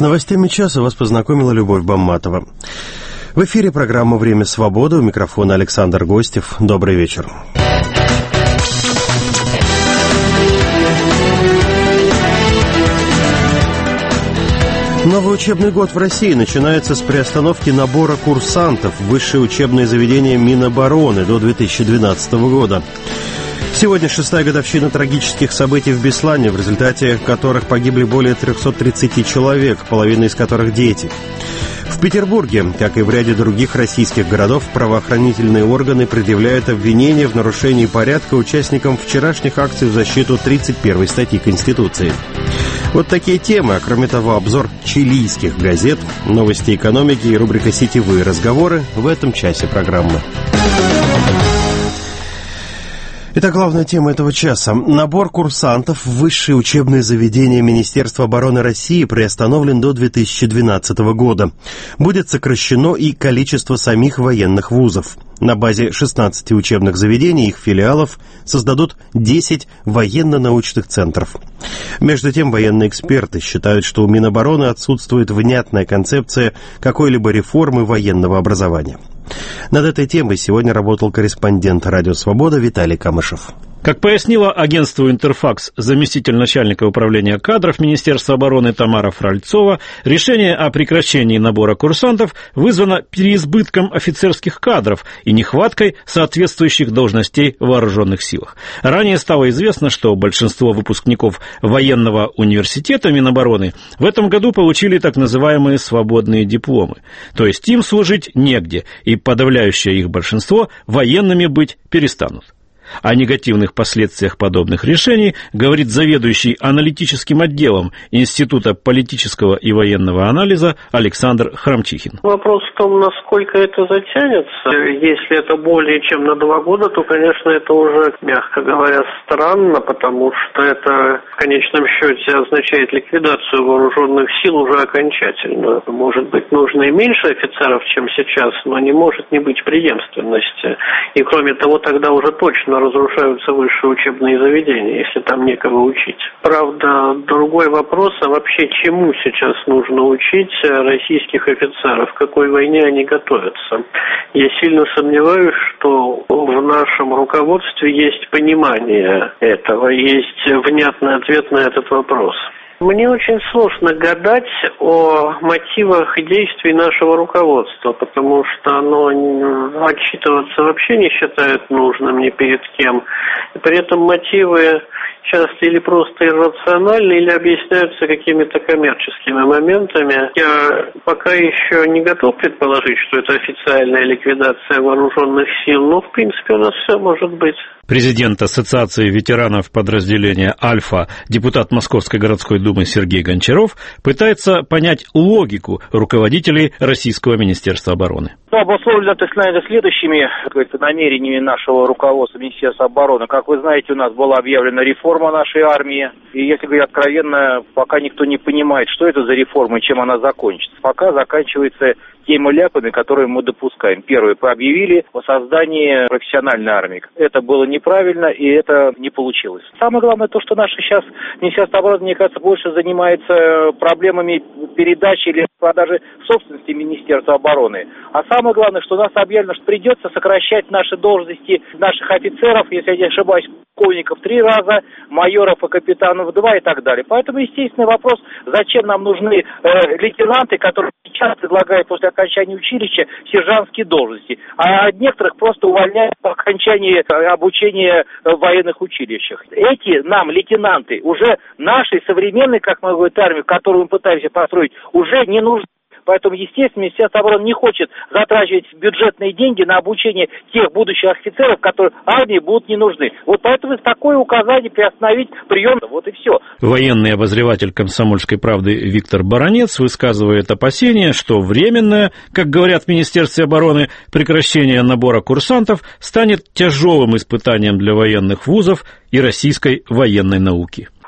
новостями часа вас познакомила Любовь Бамматова. В эфире программа «Время свободы». У микрофона Александр Гостев. Добрый вечер. Новый учебный год в России начинается с приостановки набора курсантов в высшие учебные заведения Минобороны до 2012 года. Сегодня 6-я годовщина трагических событий в Беслане, в результате которых погибли более 330 человек, половина из которых дети. В Петербурге, как и в ряде других российских городов, правоохранительные органы предъявляют обвинения в нарушении порядка участникам вчерашних акций в защиту 31 статьи Конституции. Вот такие темы, а кроме того, обзор чилийских газет, новости экономики и рубрика «Сетевые разговоры» в этом часе программы. Итак, главная тема этого часа. Набор курсантов в высшие учебные заведения Министерства обороны России приостановлен до 2012 года. Будет сокращено и количество самих военных вузов. На базе 16 учебных заведений и их филиалов создадут 10 военно-научных центров. Между тем, военные эксперты считают, что у Минобороны отсутствует внятная концепция какой-либо реформы военного образования. Над этой темой сегодня работал корреспондент «Радио Свобода» Виталий Камышев. Как пояснила агентству «Интерфакс» заместитель начальника управления кадров Министерства обороны Тамара Фральцова, решение о прекращении набора курсантов вызвано переизбытком офицерских кадров и нехваткой соответствующих должностей в вооруженных силах. Ранее стало известно, что большинство выпускников военного университета Минобороны в этом году получили так называемые свободные дипломы. То есть им служить негде, и подавляющее их большинство военными быть перестанут. О негативных последствиях подобных решений говорит заведующий аналитическим отделом Института политического и военного анализа Александр Храмчихин. Вопрос в том, насколько это затянется. Если это более чем на 2 года, то, конечно, это уже, мягко говоря, странно, потому что это в конечном счете означает ликвидацию вооруженных сил уже окончательно. Может быть, нужно и меньше офицеров, чем сейчас, но не может не быть преемственности. И, кроме того, тогда уже точно разрушаются высшие учебные заведения, если там некого учить. Правда, другой вопрос, а вообще чему сейчас нужно учить российских офицеров, к какой войне они готовятся? Я сильно сомневаюсь, что в нашем руководстве есть понимание этого, есть внятный ответ на этот вопрос. Мне очень сложно гадать о мотивах действий нашего руководства, потому что оно отчитываться вообще не считает нужным ни перед кем. И при этом мотивы часто или просто иррациональны, или объясняются какими-то коммерческими моментами. Я пока еще не готов предположить, что это официальная ликвидация вооруженных сил, но в принципе у нас все может быть. Президент Ассоциации ветеранов подразделения «Альфа», депутат Московской городской думы Сергей Гончаров пытается понять логику руководителей Российского Министерства обороны. Обусловлено, наверное, следующими намерениями нашего руководства Министерства обороны. Как вы знаете, у нас была объявлена реформа нашей армии. И, если говорить откровенно, пока никто не понимает, что это за реформа и чем она закончится. Пока заканчивается теми ляпами, которые мы допускаем. Первое, объявили о создании профессиональной армии. Это было неправильно, и это не получилось. Самое главное то, что наше сейчас Министерство обороны, мне кажется, больше занимается проблемами передачи или продажи собственности Министерства обороны. А самое главное, что у нас объявлено, что придется сокращать наши должности наших офицеров, если я не ошибаюсь, полковников 3 раза, майоров и капитанов 2 и так далее. Поэтому естественный вопрос, зачем нам нужны лейтенанты, которые сейчас предлагают после окончания училища сержантские должности, а некоторых просто увольняют по окончании обучения в военных училищах. Эти нам, лейтенанты, уже нашей современной, как мы говорим, армии, которую мы пытаемся построить, уже не нужны. Поэтому, естественно, Министерство обороны не хочет затрачивать бюджетные деньги на обучение тех будущих офицеров, которые армии будут не нужны. Вот поэтому такое указание приостановить прием, вот и все. Военный обозреватель «Комсомольской правды» Виктор Баранец высказывает опасения, что временное, как говорят в Министерстве обороны, прекращение набора курсантов станет тяжелым испытанием для военных вузов и российской военной науки.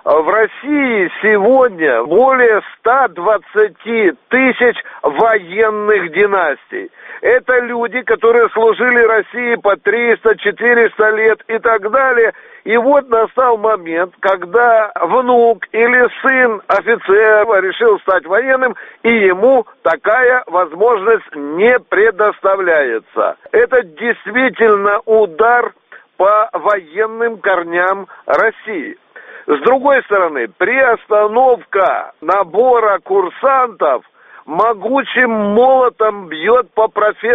В России сегодня более 120 тысяч военных династий. Это люди, которые служили России по 300-400 лет и так далее. И вот настал момент, когда внук или сын офицера решил стать военным, и ему такая возможность не предоставляется. Это действительно удар по военным корням России. С другой стороны, приостановка набора курсантов могучим молотом бьет по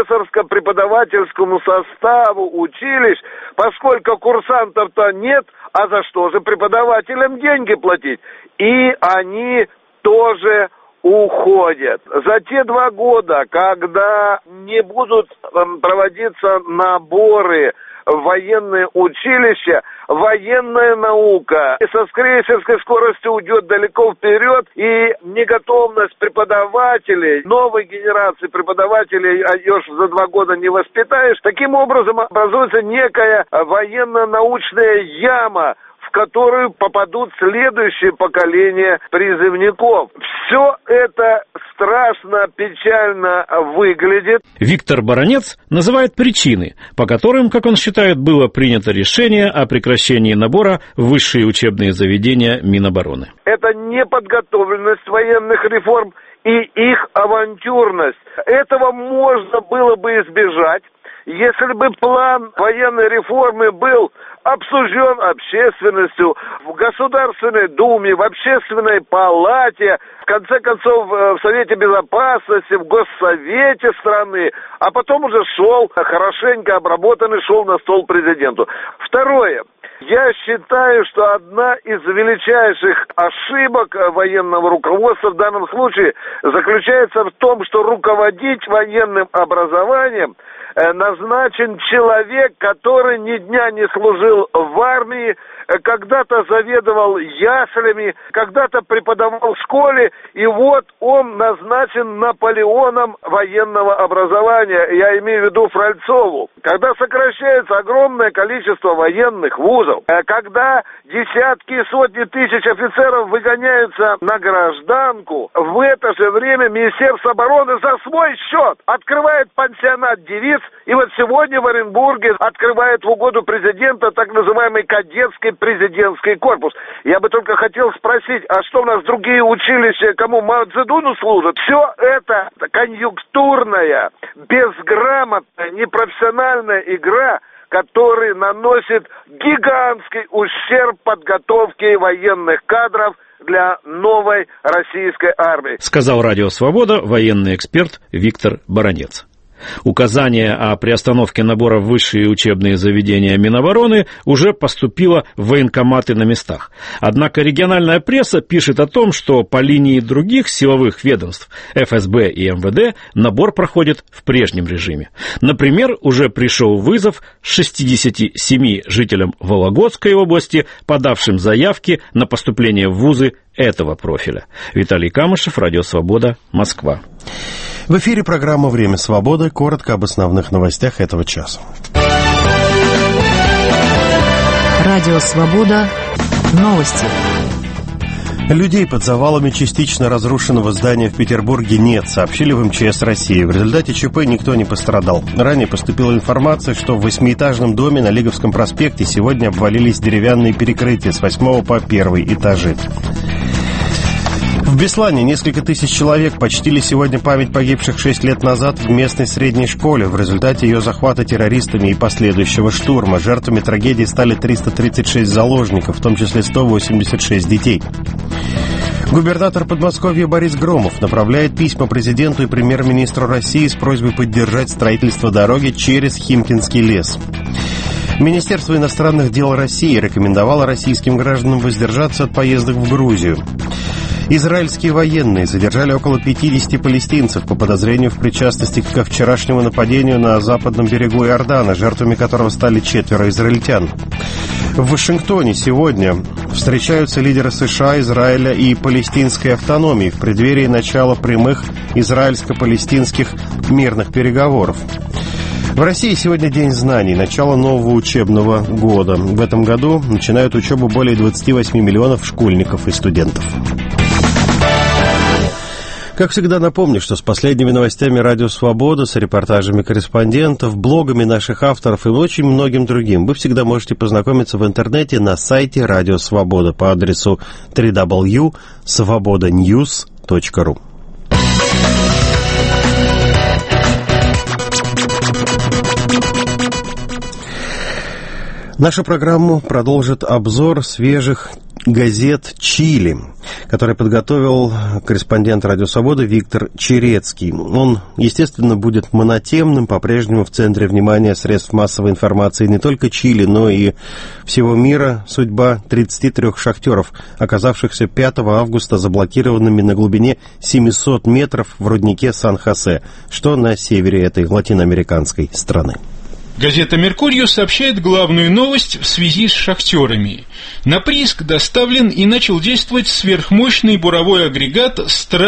профессорско-преподавательскому составу училищ, поскольку курсантов-то нет, а за что же преподавателям деньги платить? И они тоже уходят. За те 2 года, когда не будут проводиться наборы в военные училища, военная наука со крейсерской скоростью уйдет далеко вперед, и неготовность преподавателей, новой генерации преподавателей за 2 года не воспитаешь. Таким образом образуется некая военно-научная яма, в которую попадут следующие поколения призывников. Все это страшно, печально выглядит. Виктор Баранец называет причины, по которым, как он считает, было принято решение о прекращении набора в высшие учебные заведения Минобороны. Это неподготовленность военных реформ и их авантюрность. Этого можно было бы избежать, если бы план военной реформы был обсужден общественностью в Государственной Думе, в Общественной палате, в конце концов в Совете Безопасности, в Госсовете страны, а потом уже шел хорошенько обработанный, шел на стол президенту. Второе. Я считаю, что одна из величайших ошибок военного руководства в данном случае заключается в том, что руководить военным образованием назначен человек, который ни дня не служил в армии, когда-то заведовал яслями, когда-то преподавал в школе, и вот он назначен Наполеоном военного образования, я имею в виду Фральцову. Когда сокращается огромное количество военных вузов, когда десятки и сотни тысяч офицеров выгоняются на гражданку, в это же время Министерство обороны за свой счет открывает пансионат девиц, и вот сегодня в Оренбурге открывает в угоду президента так называемый кадетский президентский корпус. Я бы только хотел спросить, а что у нас другие училища, кому Мао Цзэдуну служат? Все это конъюнктурная, безграмотная, непрофессиональная игра, который наносит гигантский ущерб подготовке военных кадров для новой российской армии. Сказал Радио Свобода военный эксперт Виктор Баранец. Указание о приостановке набора в высшие учебные заведения Минобороны уже поступило в военкоматы на местах. Однако региональная пресса пишет о том, что по линии других силовых ведомств ФСБ и МВД набор проходит в прежнем режиме. Например, уже пришел вызов 67 жителям Вологодской области, подавшим заявки на поступление в вузы этого профиля. Виталий Камышев, Радио Свобода, Москва. В эфире программа «Время свободы». Коротко об основных новостях этого часа. Радио Свобода. Новости. Людей под завалами частично разрушенного здания в Петербурге нет, сообщили в МЧС России. В результате ЧП никто не пострадал. Ранее поступила информация, что в 8-этажном доме на Лиговском проспекте сегодня обвалились деревянные перекрытия с 8 по 1 этажи. В Беслане несколько тысяч человек почтили сегодня память погибших 6 лет назад в местной средней школе в результате ее захвата террористами и последующего штурма. Жертвами трагедии стали 336 заложников, в том числе 186 детей. Губернатор Подмосковья Борис Громов направляет письма президенту и премьер-министру России с просьбой поддержать строительство дороги через Химкинский лес. Министерство иностранных дел России рекомендовало российским гражданам воздержаться от поездок в Грузию. Израильские военные задержали около 50 палестинцев по подозрению в причастности ко вчерашнему нападению на западном берегу Иордана, жертвами которого стали 4 израильтян. В Вашингтоне сегодня встречаются лидеры США, Израиля и палестинской автономии в преддверии начала прямых израильско-палестинских мирных переговоров. В России сегодня День знаний, начало нового учебного года. В этом году начинают учебу более 28 миллионов школьников и студентов. Как всегда, напомню, что с последними новостями «Радио Свобода», с репортажами корреспондентов, блогами наших авторов и очень многим другим вы всегда можете познакомиться в интернете на сайте «Радио Свобода» по адресу www.svobodanews.ru. Нашу программу продолжит обзор свежих газет Чили, который подготовил корреспондент «Радио Свобода» Виктор Черецкий. Он, естественно, будет монотемным, по-прежнему в центре внимания средств массовой информации не только Чили, но и всего мира. Судьба 33 шахтеров, оказавшихся 5 августа заблокированными на глубине 700 метров в руднике Сан-Хосе, что на севере этой латиноамериканской страны. Газета «Меркурий» сообщает главную новость в связи с шахтерами. На прииск доставлен и начал действовать сверхмощный буровой агрегат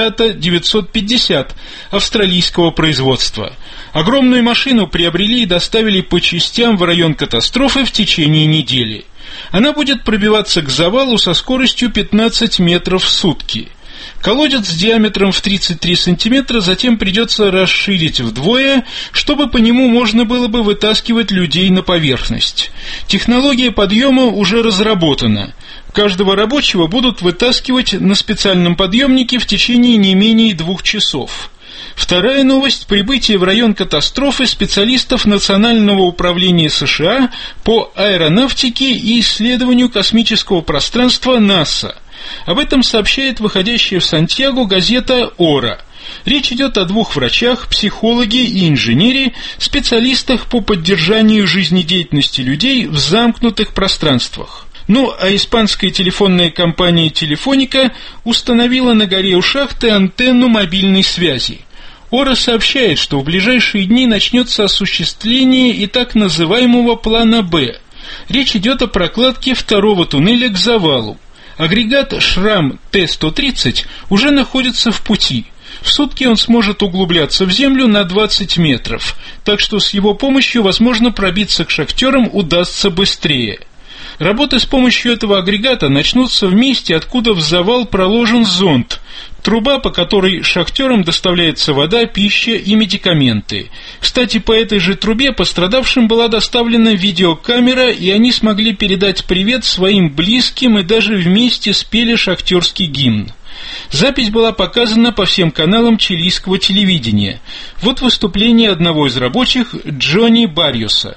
«Страта-950» австралийского производства. Огромную машину приобрели и доставили по частям в район катастрофы в течение недели. Она будет пробиваться к завалу со скоростью 15 метров в сутки. Колодец с диаметром в 33 сантиметра затем придется расширить вдвое, чтобы по нему можно было бы вытаскивать людей на поверхность. Технология подъема уже разработана. Каждого рабочего будут вытаскивать на специальном подъемнике в течение не менее 2 часов. Вторая новость – прибытие в район катастрофы специалистов Национального управления США по аэронавтике и исследованию космического пространства НАСА. Об этом сообщает выходящая в Сантьяго газета «Ора». Речь идет о 2 врачах, психологе и инженере, специалистах по поддержанию жизнедеятельности людей в замкнутых пространствах. Ну, а испанская телефонная компания «Телефоника» установила на горе у шахты антенну мобильной связи. Ора сообщает, что в ближайшие дни начнется осуществление и так называемого плана «Б». Речь идет о прокладке 2-го туннеля к завалу. Агрегат «Шрам Т-130» уже находится в пути. В сутки он сможет углубляться в землю на 20 метров, так что с его помощью, возможно, пробиться к шахтерам удастся быстрее. Работы с помощью этого агрегата начнутся в месте, откуда в завал проложен зонд, труба, по которой шахтерам доставляется вода, пища и медикаменты. Кстати, по этой же трубе пострадавшим была доставлена видеокамера, и они смогли передать привет своим близким и даже вместе спели шахтерский гимн. Запись была показана по всем каналам чилийского телевидения. Вот выступление одного из рабочих, Джонни Барриоса.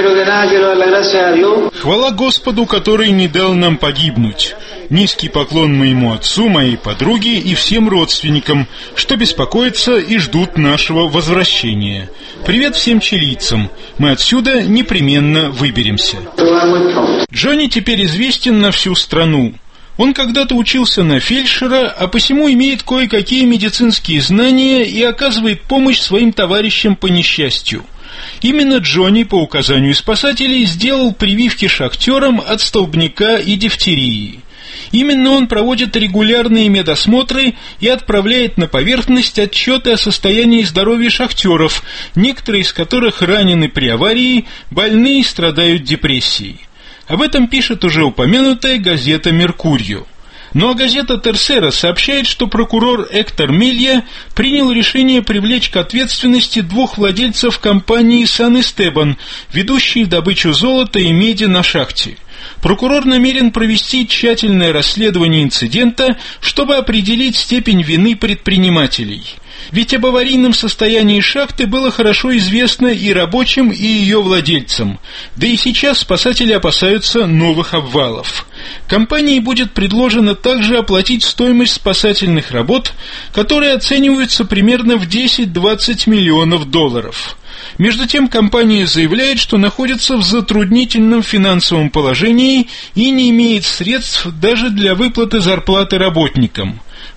«Хвала Господу, который не дал нам погибнуть. Низкий поклон моему отцу, моей подруге и всем родственникам, что беспокоятся и ждут нашего возвращения. Привет всем чилийцам. Мы отсюда непременно выберемся». Джонни теперь известен на всю страну. Он когда-то учился на фельдшера, а посему имеет кое-какие медицинские знания и оказывает помощь своим товарищам по несчастью. Именно Джонни, по указанию спасателей, сделал прививки шахтерам от столбняка и дифтерии. Именно он проводит регулярные медосмотры и отправляет на поверхность отчеты о состоянии здоровья шахтеров, некоторые из которых ранены при аварии, больные и страдают депрессией. Об этом пишет уже упомянутая газета «Меркурио». Ну а газета «Терсера» сообщает, что прокурор Эктор Мелья принял решение привлечь к ответственности 2 владельцев компании «Сан-Эстебан», ведущей добычу золота и меди на шахте. Прокурор намерен провести тщательное расследование инцидента, чтобы определить степень вины предпринимателей. Ведь об аварийном состоянии шахты было хорошо известно и рабочим, и ее владельцам. Да и сейчас спасатели опасаются новых обвалов. Компании будет предложено также оплатить стоимость спасательных работ, которые оцениваются примерно в 10-20 миллионов долларов. Между тем, компания заявляет, что находится в затруднительном финансовом положении и не имеет средств даже для выплаты зарплаты работникам.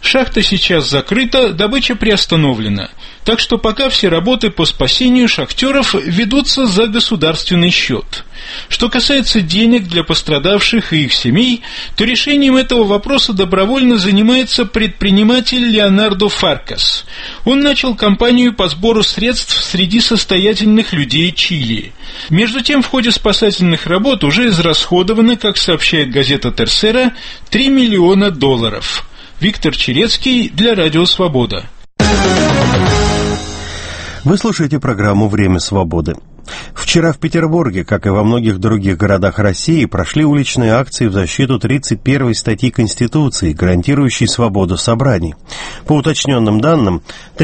Шахта сейчас закрыта, добыча приостановлена. Так что пока все работы по спасению шахтеров ведутся за государственный счет. Что касается денег для пострадавших и их семей, то решением этого вопроса добровольно занимается предприниматель Леонардо Фаркас. Он начал кампанию по сбору средств среди состоятельных людей Чили. Между тем, в ходе спасательных работ уже израсходовано, как сообщает газета «Терсера», $3 миллиона. Виктор Черецкий для Радио Свобода. Вы слушаете программу «Время свободы». Вчера в Петербурге, как и во многих других городах России, прошли уличные акции в защиту 31-й статьи Конституции, гарантирующей свободу собраний. По уточненным данным,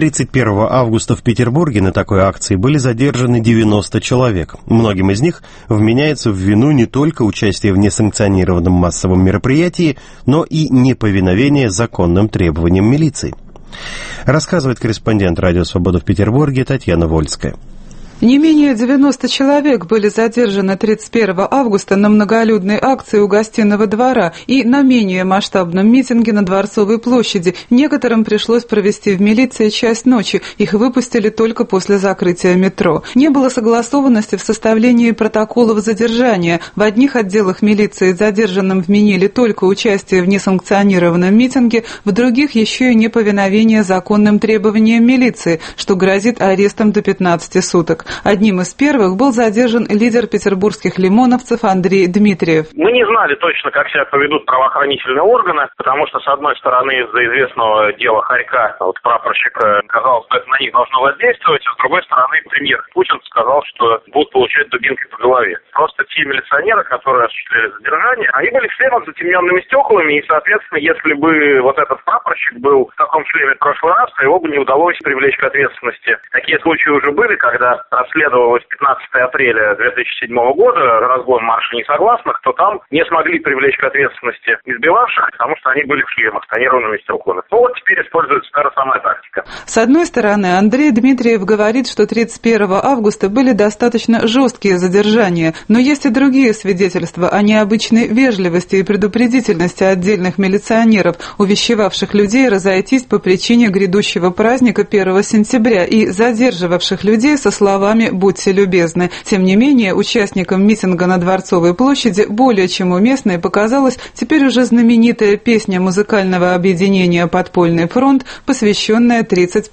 31 августа в Петербурге на такой акции были задержаны 90 человек. Многим из них вменяется в вину не только участие в несанкционированном массовом мероприятии, но и неповиновение законным требованиям милиции. Рассказывает корреспондент «Радио Свобода» в Петербурге Татьяна Вольская. Не менее 90 человек были задержаны 31 августа на многолюдной акции у Гостиного двора и на менее масштабном митинге на Дворцовой площади. Некоторым пришлось провести в милиции часть ночи. Их выпустили только после закрытия метро. Не было согласованности в составлении протоколов задержания. В одних отделах милиции задержанным вменили только участие в несанкционированном митинге, в других еще и неповиновение законным требованиям милиции, что грозит арестом до 15 суток. Одним из первых был задержан лидер петербургских лимоновцев Андрей Дмитриев. Мы не знали точно, как себя поведут правоохранительные органы, потому что, с одной стороны, из-за известного дела Харька, прапорщика, казалось, что это на них должно воздействовать, а с другой стороны, премьер Путин сказал, что будут получать дубинкой по голове. Просто те милиционеры, которые осуществляли задержание, они были в шлемах с затемненными стеклами, и, соответственно, если бы вот этот прапорщик был в таком шлеме в прошлый раз, то его бы не удалось привлечь к ответственности. Такие случаи уже были, когда расследовалось 15 апреля 2007 года разгон марша несогласных, то там не смогли привлечь к ответственности избивавших, потому что они были в шлемах с тонированными стеклами. Ну вот теперь используется та же самая тактика. С одной стороны, Андрей Дмитриев говорит, что 31 августа были достаточно жесткие задержания, но есть и другие свидетельства о необычной вежливости и предупредительности отдельных милиционеров, увещевавших людей разойтись по причине грядущего праздника 1 сентября и задерживавших людей со словами «будьте любезны». Тем не менее, участникам митинга на Дворцовой площади более чем уместной показалась теперь уже знаменитая песня музыкального объединения «Подпольный фронт», посвященная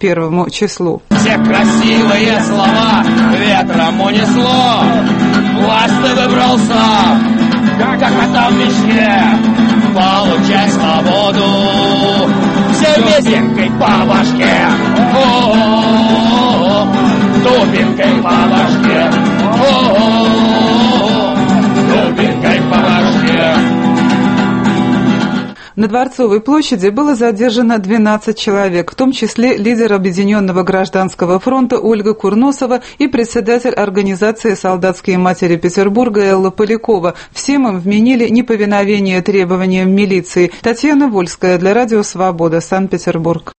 31 числу. Все красивые слова ветром унесло, власть ты выбрался, как кота в мешке, получай свободу, все везенькой по башке. Дубинкой по башке, дубинкой по башке. На Дворцовой площади было задержано 12 человек, в том числе лидер Объединенного гражданского фронта Ольга Курносова и председатель организации «Солдатские матери Петербурга» Элла Полякова. Всем им вменили неповиновение требованиям милиции. Татьяна Вольская для Радио Свобода, Санкт-Петербург.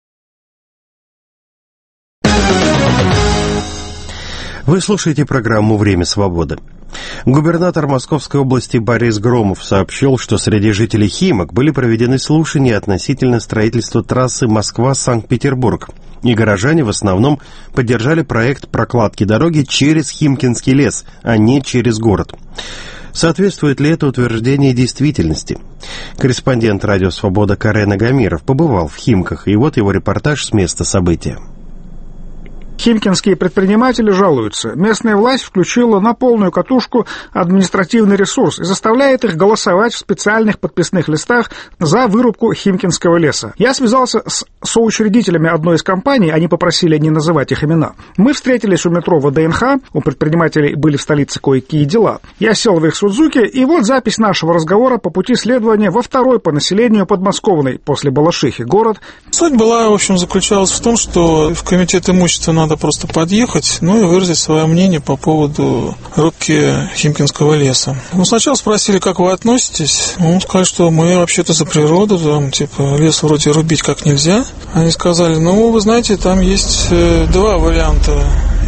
Вы слушаете программу «Время свободы». Губернатор Московской области Борис Громов сообщил, что среди жителей Химок были проведены слушания относительно строительства трассы Москва-Санкт-Петербург. И горожане в основном поддержали проект прокладки дороги через Химкинский лес, а не через город. Соответствует ли это утверждение действительности? Корреспондент «Радио Свобода» Карен Агамиров побывал в Химках, и вот его репортаж с места события. Химкинские предприниматели жалуются. Местная власть включила на полную катушку административный ресурс и заставляет их голосовать в специальных подписных листах за вырубку Химкинского леса. Я связался с соучредителями одной из компаний, они попросили не называть их имена. Мы встретились у метро ВДНХ, у предпринимателей были в столице кое-какие дела. Я сел в их Судзуки, и вот запись нашего разговора по пути следования во второй по населению подмосковный, после Балашихи, город. Суть была, в общем, заключалась в том, что в комитет имущества надо просто подъехать, и выразить свое мнение по поводу рубки Химкинского леса. Сначала спросили, как вы относитесь. Сказали, что мы вообще-то за природу, лес вроде рубить как нельзя. Они сказали, вы знаете, там есть два варианта.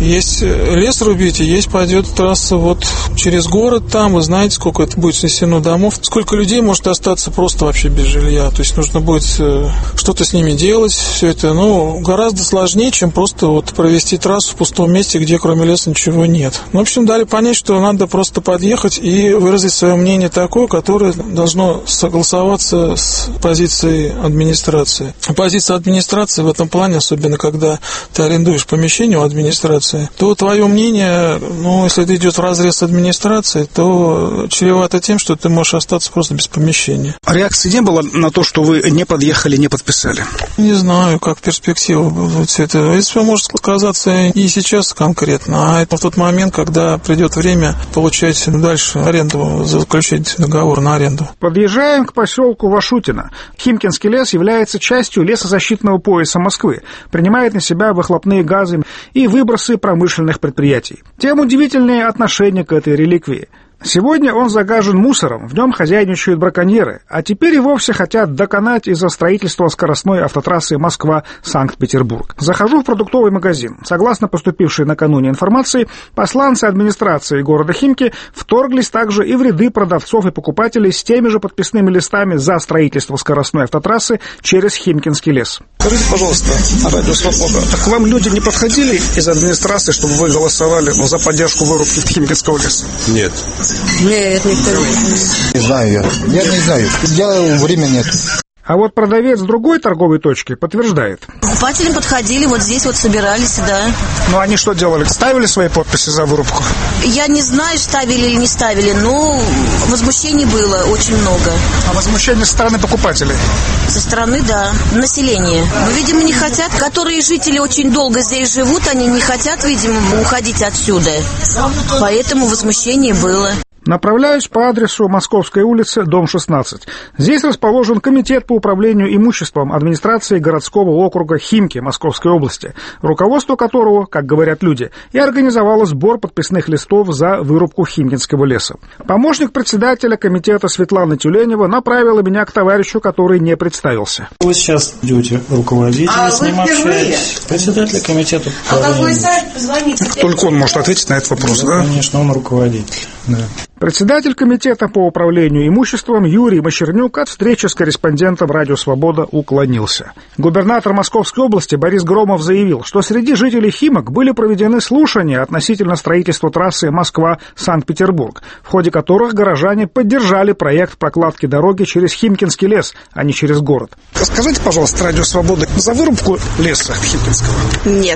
Есть лес рубить, и есть пойдет трасса вот через город там. Вы знаете, сколько это будет снесено домов, сколько людей может остаться просто вообще без жилья. То есть нужно будет что-то с ними делать. Все это, гораздо сложнее, чем просто вот провести трассу в пустом месте, где кроме леса ничего нет. В общем, дали понять, что надо просто подъехать и выразить свое мнение такое, которое должно согласоваться с позицией администрации. Позиция администрации в этом плане, особенно когда ты арендуешь помещение у администрации, то твое мнение, если это идет вразрез с администрацией, то чревато тем, что ты можешь остаться просто без помещения. Реакции не было на то, что вы не подъехали, не подписали? Не знаю, как перспектива будет все это. Это может сказаться и сейчас конкретно, а это в тот момент, когда придет время получать дальше аренду, заключить договор на аренду. Подъезжаем к поселку Вашутино. Химкинский лес является частью лесозащитного пояса Москвы, принимает на себя выхлопные газы и выбросы промышленных предприятий. Тем удивительнее отношение к этой реликвии. Сегодня он загажен мусором, в нем хозяйничают браконьеры, а теперь и вовсе хотят доконать из-за строительства скоростной автотрассы Москва-Санкт-Петербург. Захожу в продуктовый магазин. Согласно поступившей накануне информации, посланцы администрации города Химки вторглись также и в ряды продавцов и покупателей с теми же подписными листами за строительство скоростной автотрассы через Химкинский лес. Скажите, пожалуйста, Радио Свобода, так к вам люди не подходили из администрации, чтобы вы голосовали за поддержку вырубки Химкинского леса? Нет. Нет, никто не знаю. Я не знаю. Времени нет. А вот продавец другой торговой точки подтверждает. Покупатели подходили, вот здесь вот собирались, да. Ну, они что делали? Ставили свои подписи за вырубку? Я не знаю, ставили или не ставили, но возмущений было очень много. А возмущение со стороны покупателей? Со стороны, да, населения. Но, видимо, не хотят. Которые жители очень долго здесь живут, они не хотят, видимо, уходить отсюда. Поэтому возмущение было. Направляюсь по адресу Московская улица, дом 16. Здесь расположен комитет по управлению имуществом администрации городского округа Химки Московской области, руководство которого, как говорят люди, и организовало сбор подписных листов за вырубку Химкинского леса. Помощник председателя комитета Светлана Тюленева направила меня к товарищу, который не представился. Вы сейчас идете руководителя, с ним общаетесь, председателя комитета по управлению. Только он может ответить на этот вопрос, да? Конечно, он руководитель, да. Председатель комитета по управлению имуществом Юрий Мощернюк от встречи с корреспондентом «Радио Свобода» уклонился. Губернатор Московской области Борис Громов заявил, что среди жителей Химок были проведены слушания относительно строительства трассы Москва-Санкт-Петербург, в ходе которых горожане поддержали проект прокладки дороги через Химкинский лес, а не через город. Скажите, пожалуйста, «Радио Свобода» за вырубку леса Химкинского? Нет.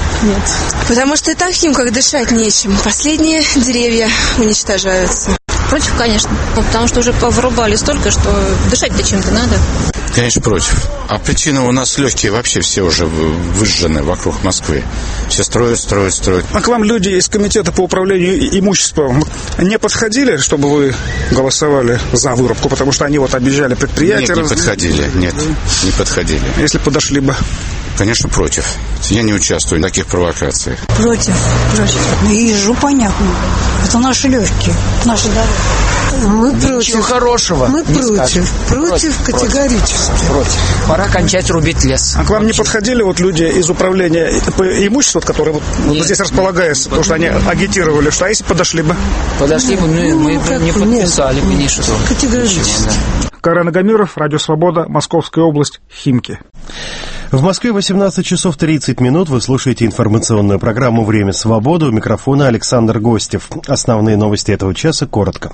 Потому что и так в Химках дышать нечем. Последние деревья уничтожаются. Против, конечно. Потому что уже повырубали столько, что дышать-то чем-то надо. Конечно, против. А причина у нас легкие вообще все уже выжжены вокруг Москвы. Все строят. А к вам люди из комитета по управлению имуществом не подходили, чтобы вы голосовали за вырубку? Потому что они вот объезжали предприятия. Нет, не подходили. Если подошли бы? Конечно, против. Я не участвую в таких провокациях. Против. Езжу, понятно. Это наши легкие, наши дороги. Мы против. Ничего хорошего. Мы против категорически. Против. Пора кончать рубить лес. А к вам не подходили вот люди из управления по имуществу, которые вот здесь располагаются, потому что они агитировали, что если подошли бы? Подошли бы, мы не подписали бы ничего. Категорически. Карен Гамиров, Радио Свобода, Московская область, Химки. В Москве 18 часов 30 минут. Вы слушаете информационную программу «Время свободы». У микрофона Александр Гостев. Основные новости этого часа коротко.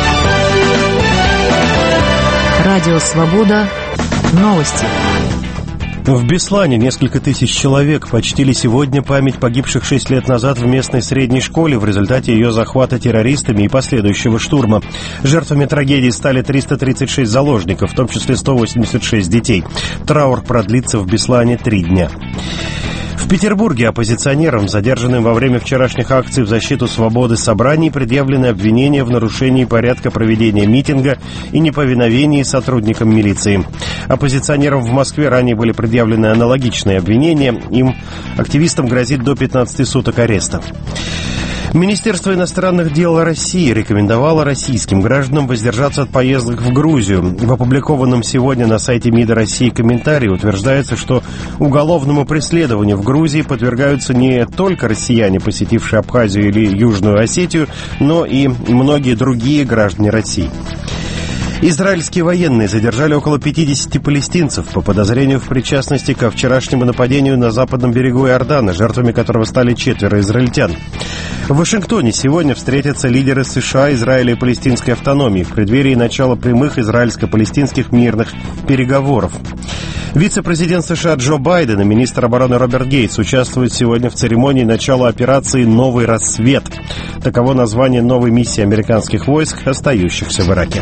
Радио Свобода. Новости. В Беслане несколько тысяч человек почтили сегодня память погибших 6 лет назад в местной средней школе в результате ее захвата террористами и последующего штурма. Жертвами трагедии стали 336 заложников, в том числе 186 детей. Траур продлится в Беслане 3 дня. В Петербурге оппозиционерам, задержанным во время вчерашних акций в защиту свободы собраний, предъявлены обвинения в нарушении порядка проведения митинга и неповиновении сотрудникам милиции. Оппозиционерам в Москве ранее были предъявлены аналогичные обвинения. Им, активистам, грозит до 15 суток ареста. Министерство иностранных дел России рекомендовало российским гражданам воздержаться от поездок в Грузию. В опубликованном сегодня на сайте МИДа России комментарии утверждается, что уголовному преследованию в Грузии подвергаются не только россияне, посетившие Абхазию или Южную Осетию, но и многие другие граждане России. Израильские военные задержали около 50 палестинцев по подозрению в причастности ко вчерашнему нападению на западном берегу Иордана, жертвами которого стали 4 израильтян. В Вашингтоне сегодня встретятся лидеры США, Израиля и палестинской автономии в преддверии начала прямых израильско-палестинских мирных переговоров. Вице-президент США Джо Байден и министр обороны Роберт Гейтс участвуют сегодня в церемонии начала операции «Новый рассвет». Таково название новой миссии американских войск, остающихся в Ираке.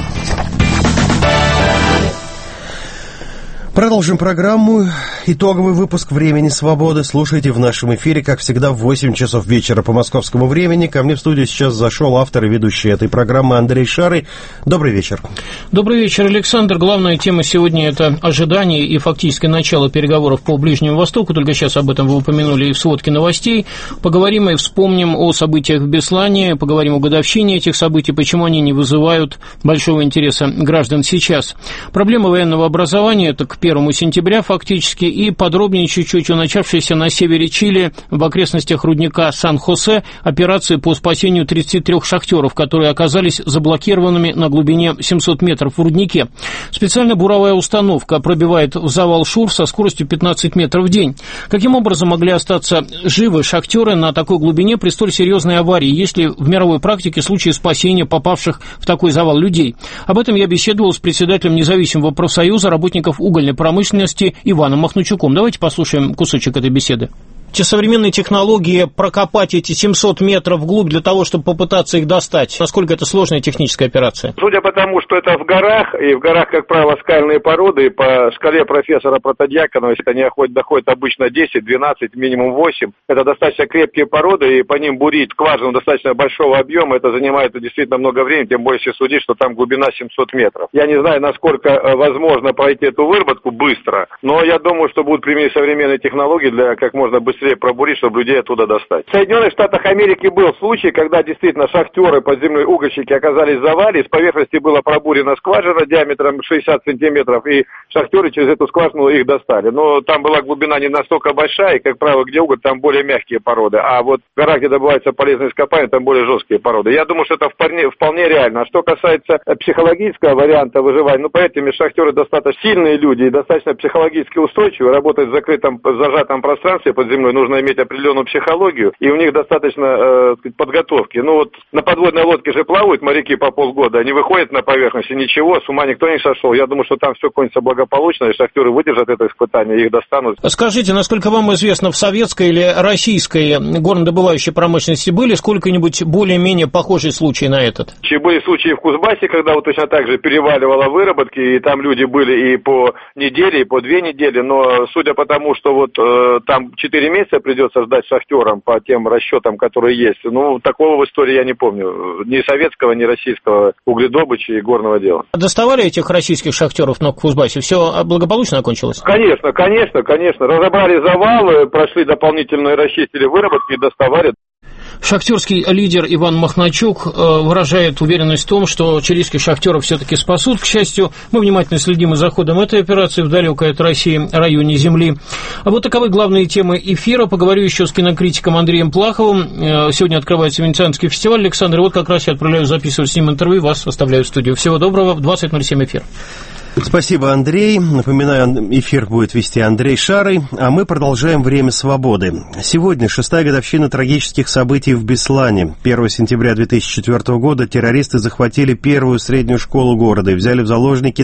Продолжим программу. Итоговый выпуск «Времени свободы» слушайте в нашем эфире, как всегда, в 8 часов вечера по московскому времени. Ко мне в студию сейчас зашел автор и ведущий этой программы Андрей Шарый. Добрый вечер. Добрый вечер, Александр. Главная тема сегодня – это ожидание и фактическое начало переговоров по Ближнему Востоку. Только сейчас об этом вы упомянули и в сводке новостей. Поговорим и вспомним о событиях в Беслане, поговорим о годовщине этих событий, почему они не вызывают большого интереса граждан сейчас. Проблема военного образования – это к 1 сентября фактически, и подробнее чуть-чуть о начавшейся на севере Чили в окрестностях рудника Сан-Хосе операции по спасению 33 шахтеров, которые оказались заблокированными на глубине 700 метров в руднике. Специальная буровая установка пробивает в завал шур со скоростью 15 метров в день. Каким образом могли остаться живы шахтеры на такой глубине при столь серьезной аварии, если в мировой практике случаи спасения попавших в такой завал людей? Об этом я беседовал с председателем независимого профсоюза работников угольной промышленности Иваном Махнучуком. Давайте послушаем кусочек этой беседы. Те современные технологии прокопать эти 700 метров вглубь для того, чтобы попытаться их достать, насколько это сложная техническая операция? Судя по тому, что это в горах, и в горах, как правило, скальные породы, и по шкале профессора Протодьяконова, если они доходят обычно 10, 12, минимум 8, это достаточно крепкие породы, и по ним бурить скважину достаточно большого объема, это занимает действительно много времени, тем более, если судить, что там глубина 700 метров. Я не знаю, насколько возможно пройти эту выработку быстро, но я думаю, что будут применены современные технологии для как можно быстрее пробурить, чтобы людей оттуда достать. В Соединенных Штатах Америки был случай, когда действительно шахтеры, подземные угольщики оказались в завале, с поверхности была пробурена скважина диаметром 60 сантиметров, и шахтеры через эту скважину их достали. Но там была глубина не настолько большая, и, как правило, где уголь, там более мягкие породы, а вот в горах, где добываются полезные ископаемые, там более жесткие породы. Я думаю, что это вполне реально. А что касается психологического варианта выживания, поверьте мне, шахтеры достаточно сильные люди и достаточно психологически устойчивые, работают в закрытом, зажатом пространстве под землей, нужно иметь определенную психологию, и у них достаточно подготовки. Ну вот на подводной лодке же плавают моряки по полгода, они выходят на поверхность, и ничего, с ума никто не сошел. Я думаю, что там все кончится благополучно, и шахтеры выдержат это испытание, и их достанут. Скажите, насколько вам известно, в советской или российской горнодобывающей промышленности были сколько-нибудь более-менее похожие случаи на этот? Были случаи в Кузбассе, когда вот точно так же переваливало выработки, и там люди были и по неделе, и по 2 недели, но судя по тому, что вот там 4 месяца придется ждать шахтерам по тем расчетам, которые есть, ну, такого в истории я не помню. Ни советского, ни российского угледобычи и горного дела. Доставали этих российских шахтеров на Кузбассе? Все благополучно окончилось? Конечно. Разобрали завалы, прошли дополнительные, расчистили выработки и доставали. Шахтерский лидер Иван Махнучук выражает уверенность в том, что чилийских шахтеров все-таки спасут. К счастью, мы внимательно следим за ходом этой операции в далекой от России районе Земли. А вот таковы главные темы эфира. Поговорю еще с кинокритиком Андреем Плаховым. Сегодня открывается Венецианский фестиваль. Александр, вот как раз я отправляюсь записывать с ним интервью, вас оставляю в студию. Всего доброго, в 20:07 эфир. Спасибо, Андрей. Напоминаю, эфир будет вести Андрей Шарый, а мы продолжаем «Время свободы». Сегодня 6-я годовщина трагических событий в Беслане. 1 сентября 2004 года террористы захватили первую среднюю школу города и взяли в заложники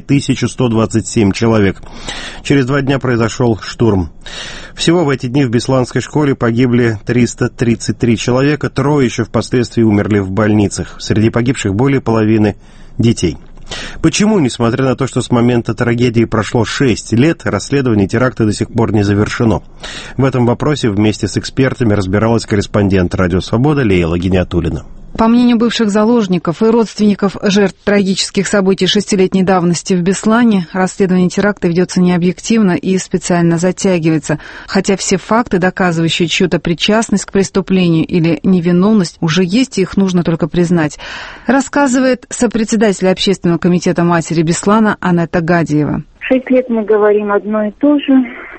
1127 человек. Через 2 дня произошел штурм. Всего в эти дни в Бесланской школе погибли 333 человека, 3 еще впоследствии умерли в больницах. Среди погибших более половины детей. Почему, несмотря на то, что с момента трагедии прошло 6 лет, расследование теракта до сих пор не завершено? В этом вопросе вместе с экспертами разбиралась корреспондент «Радио Свобода» Лейла Гиниатуллина. По мнению бывших заложников и родственников жертв трагических событий 6-летней давности в Беслане, расследование теракта ведется необъективно и специально затягивается, хотя все факты, доказывающие чью-то причастность к преступлению или невиновность, уже есть, и их нужно только признать, рассказывает сопредседатель Общественного комитета матери Беслана Анетта Гадиева. 6 лет мы говорим одно и то же,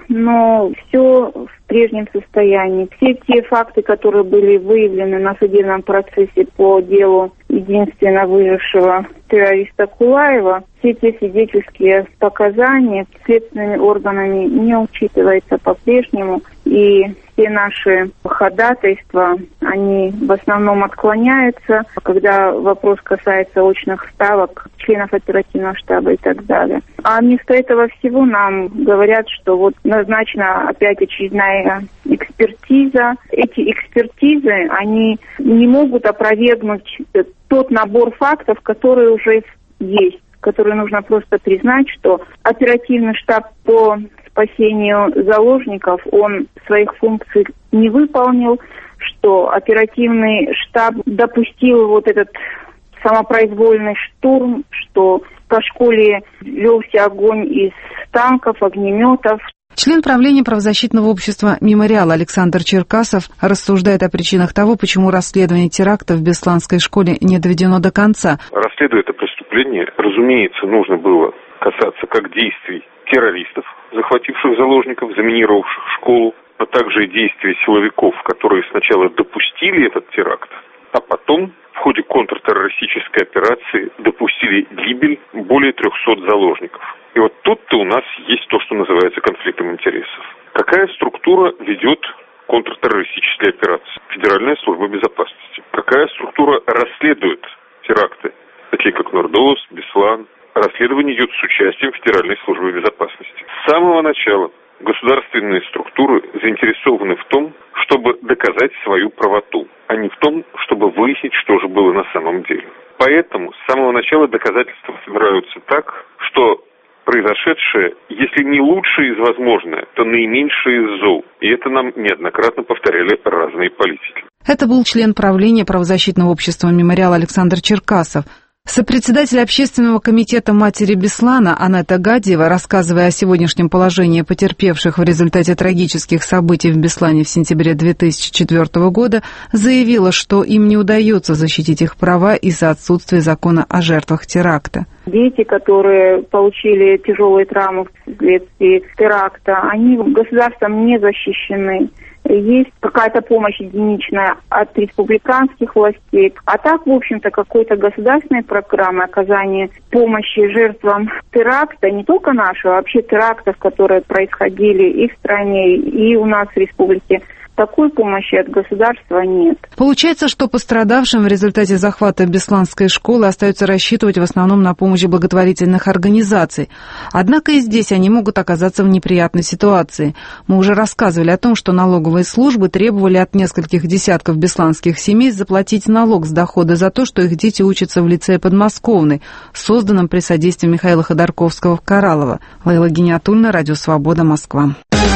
но все в прежнем состоянии. Все те факты, которые были выявлены на судебном процессе по делу единственно выжившего террориста Кулаева, все эти свидетельские показания следственными органами не учитываются по-прежнему, и все наши ходатайства, они в основном отклоняются, когда вопрос касается очных ставок, членов оперативного штаба и так далее. А вместо этого всего нам говорят, что вот назначена опять очередная экспертиза. Эти экспертизы, они не могут опровергнуть тот набор фактов, которые уже есть, которые нужно просто признать, что оперативный штаб по спасению заложников, он своих функций не выполнил, что оперативный штаб допустил вот этот самопроизвольный штурм, что по школе велся огонь из танков, огнеметов. Член правления правозащитного общества «Мемориал» Александр Черкасов рассуждает о причинах того, почему расследование теракта в Бесланской школе не доведено до конца. Расследуя это преступление, разумеется, нужно было касаться как действий террористов, захвативших заложников, заминировавших школу, а также и действий силовиков, которые сначала допустили этот теракт, а потом в ходе контртеррористической операции допустили гибель более 300 заложников. И вот тут-то у нас есть то, что называется конфликтом интересов. Какая структура ведет контртеррористические операции? Федеральная служба безопасности. Какая структура расследует теракты, такие как Нордос, Беслан? Расследование идет с участием Федеральной службы безопасности. С самого начала государственные структуры заинтересованы в том, чтобы доказать свою правоту, а не в том, чтобы выяснить, что же было на самом деле. Поэтому с самого начала доказательства собираются так, что произошедшее, если не лучшее из возможного, то наименьшее из зол. И это нам неоднократно повторяли разные политики. Это был член правления правозащитного общества «Мемориал» Александр Черкасов. Сопредседатель Общественного комитета матери Беслана Анетта Гадиева, рассказывая о сегодняшнем положении потерпевших в результате трагических событий в Беслане в сентябре 2004 года, заявила, что им не удается защитить их права из-за отсутствия закона о жертвах теракта. Дети, которые получили тяжелые травмы вследствие теракта, они государством не защищены. Есть какая-то помощь единичная от республиканских властей, а так, в общем-то, какой-то государственной программы оказания помощи жертвам теракта, не только нашего, а вообще терактов, которые происходили и в стране, и у нас в республике, такой помощи от государства нет. Получается, что пострадавшим в результате захвата Бесланской школы остается рассчитывать в основном на помощь благотворительных организаций. Однако и здесь они могут оказаться в неприятной ситуации. Мы уже рассказывали о том, что налоговые службы требовали от нескольких десятков бесланских семей заплатить налог с дохода за то, что их дети учатся в лицее подмосковной, созданном при содействии Михаила Ходорковского в Кораллово. Лейла Гиниатульна, Радио Свобода, Москва.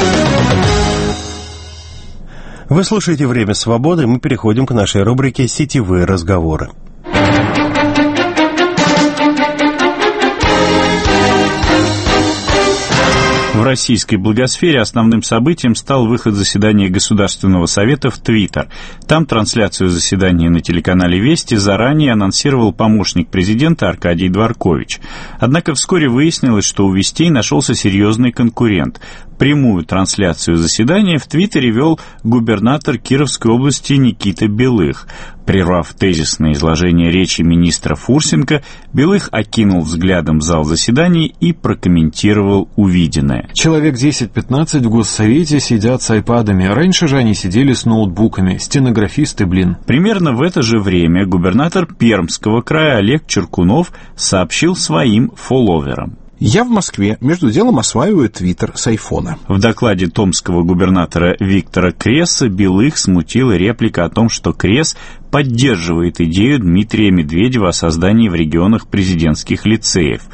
Вы слушаете «Время свободы», мы переходим к нашей рубрике «Сетевые разговоры». В российской блогосфере основным событием стал выход заседания Государственного совета в Твиттер. Там трансляцию заседания на телеканале «Вести» заранее анонсировал помощник президента Аркадий Дворкович. Однако вскоре выяснилось, что у «Вестей» нашелся серьезный конкурент. Прямую трансляцию заседания в Твиттере вел губернатор Кировской области Никита Белых. Прервав тезисное изложение речи министра Фурсенко, Белых окинул взглядом зал заседаний и прокомментировал увиденное. Человек 10-15 в Госсовете сидят с айпадами, а раньше же они сидели с ноутбуками. Стенографисты, блин. Примерно в это же время губернатор Пермского края Олег Черкунов сообщил своим фолловерам: «Я в Москве, между делом осваиваю Твиттер с айфона». В докладе томского губернатора Виктора Кресса Белых смутила реплика о том, что Кресс поддерживает идею Дмитрия Медведева о создании в регионах президентских лицеев.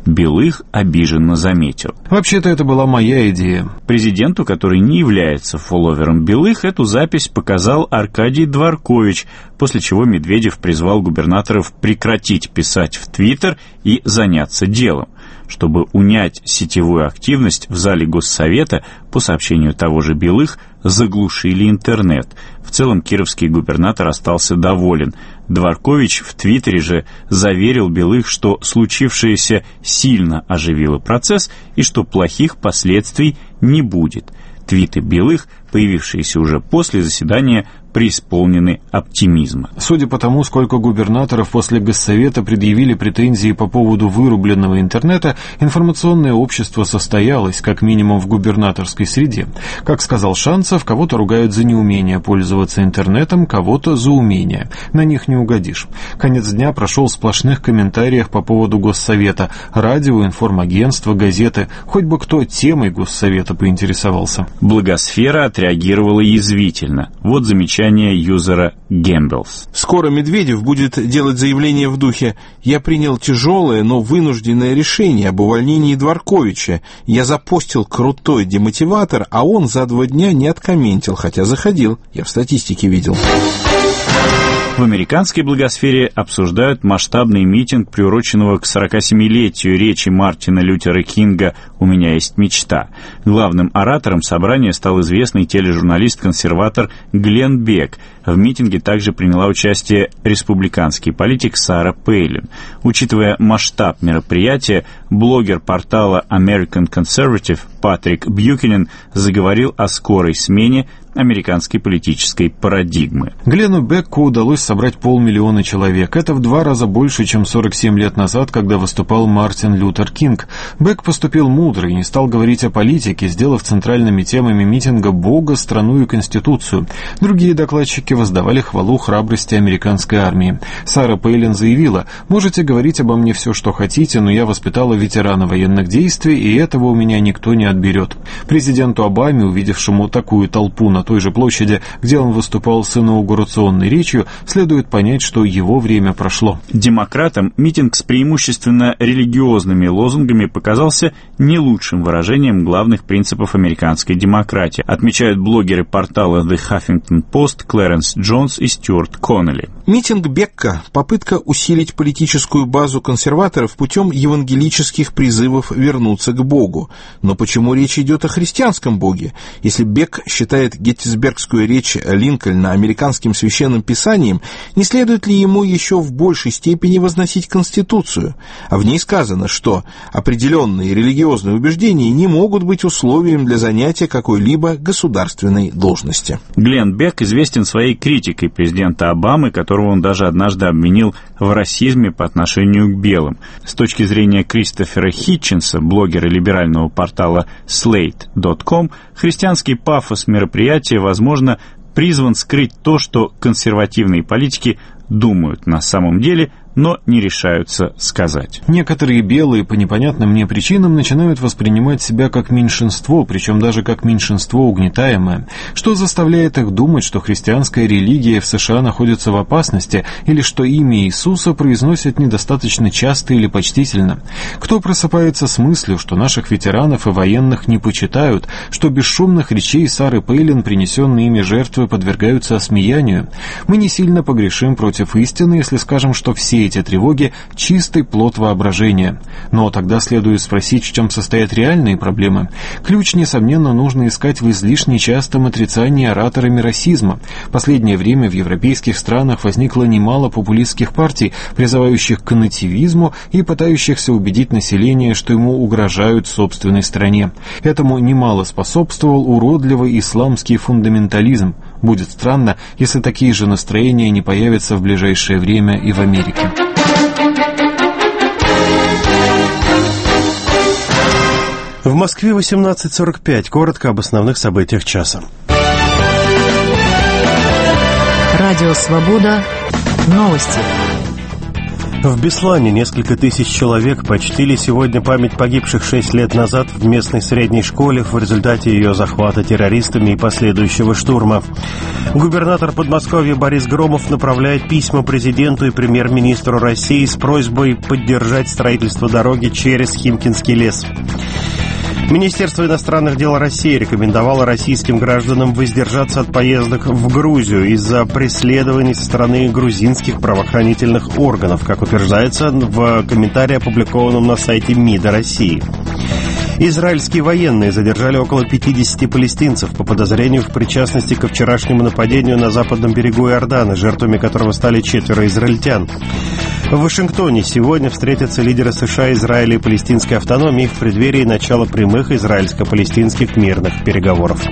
Белых обиженно заметил: «Вообще-то это была моя идея». Президенту, который не является фолловером Белых, эту запись показал Аркадий Дворкович, после чего Медведев призвал губернаторов прекратить писать в Твиттер и заняться делом. Чтобы унять сетевую активность, в зале Госсовета, по сообщению того же Белых, заглушили интернет. В целом кировский губернатор остался доволен. Дворкович в Твиттере же заверил Белых, что случившееся сильно оживило процесс и что плохих последствий не будет. Твиты Белых, появившиеся уже после заседания, преисполнены оптимизма. Судя по тому, сколько губернаторов после Госсовета предъявили претензии по поводу вырубленного интернета, информационное общество состоялось, как минимум в губернаторской среде. Как сказал Шанцев, кого-то ругают за неумение пользоваться интернетом, кого-то за умение. На них не угодишь. Конец дня прошел в сплошных комментариях по поводу Госсовета. Радио, информагентство, газеты. Хоть бы кто темой Госсовета поинтересовался. Благосфера отреагировала язвительно. Вот замечание юзера Гэмблс. Скоро Медведев будет делать заявление в духе: «Я принял тяжелое, но вынужденное решение об увольнении Дворковича. Я запостил крутой демотиватор, а он за 2 дня не откомментил, хотя заходил. Я в статистике видел». В американской благосфере обсуждают масштабный митинг, приуроченного к 47-летию речи Мартина Лютера Кинга «У меня есть мечта». Главным оратором собрания стал известный тележурналист-консерватор Глен Бек. В митинге также приняла участие республиканский политик Сара Пейлин. Учитывая масштаб мероприятия, блогер портала American Conservative Патрик Бьюкинен заговорил о скорой смене американской политической парадигмы. Глену Бекку удалось собрать 500 000 человек. Это в 2 раза больше, чем 47 лет назад, когда выступал Мартин Лютер Кинг. Бек поступил мудро и не стал говорить о политике, сделав центральными темами митинга Бога, страну и Конституцию. Другие докладчики воздавали хвалу храбрости американской армии. Сара Пейлин заявила: «Можете говорить обо мне все, что хотите, но я воспитала ветерана военных действий, и этого у меня никто не отберет». Президенту Обаме, увидевшему такую толпу на той же площади, где он выступал с инаугурационной речью, следует понять, что его время прошло. Демократам митинг с преимущественно религиозными лозунгами показался не лучшим выражением главных принципов американской демократии, отмечают блогеры портала The Huffington Post Клэренс Джонс и Стюарт Коннелли. Митинг Бекка – попытка усилить политическую базу консерваторов путем евангелических призывов вернуться к Богу. Но почему речь идет о христианском Боге? Если Бек считает геттисбергскую речь Линкольна американским священным писанием, не следует ли ему еще в большей степени возносить Конституцию? А в ней сказано, что определенные религиозные убеждения не могут быть условием для занятия какой-либо государственной должности. Глен Бек известен своей критикой президента Обамы, которого он даже однажды обвинил в расизме по отношению к белым. С точки зрения Кристофера Хитченса, блогера либерального портала Slate.com, христианский пафос мероприятия, возможно, призван скрыть то, что консервативные политики думают на самом деле, но не решаются сказать. Некоторые белые по непонятным мне причинам начинают воспринимать себя как меньшинство, причем даже как меньшинство угнетаемое, что заставляет их думать, что христианская религия в США находится в опасности или что имя Иисуса произносят недостаточно часто или почтительно. Кто просыпается с мыслью, что наших ветеранов и военных не почитают, что бесшумных речей Сары Пейлин принесенные ими жертвы подвергаются осмеянию? Мы не сильно погрешим против истины, если скажем, что все эти тревоги – чистый плод воображения. Но тогда следует спросить, в чем состоят реальные проблемы. Ключ, несомненно, нужно искать в излишне частом отрицании ораторами расизма. В последнее время в европейских странах возникло немало популистских партий, призывающих к нативизму и пытающихся убедить население, что ему угрожают в собственной стране. Этому немало способствовал уродливый исламский фундаментализм. Будет странно, если такие же настроения не появятся в ближайшее время и в Америке. В Москве 18:45. Коротко об основных событиях часа. Радио «Свобода». Новости. В Беслане несколько тысяч человек почтили сегодня память погибших 6 лет назад в местной средней школе в результате ее захвата террористами и последующего штурма. Губернатор Подмосковья Борис Громов направляет письма президенту и премьер-министру России с просьбой поддержать строительство дороги через Химкинский лес. Министерство иностранных дел России рекомендовало российским гражданам воздержаться от поездок в Грузию из-за преследований со стороны грузинских правоохранительных органов, как утверждается в комментарии, опубликованном на сайте МИДа России. Израильские военные задержали около 50 палестинцев по подозрению в причастности ко вчерашнему нападению на западном берегу Иордана, жертвами которого стали 4 израильтян. В Вашингтоне сегодня встретятся лидеры США, Израиля и палестинской автономии в преддверии начала прямых израильско-палестинских мирных переговоров.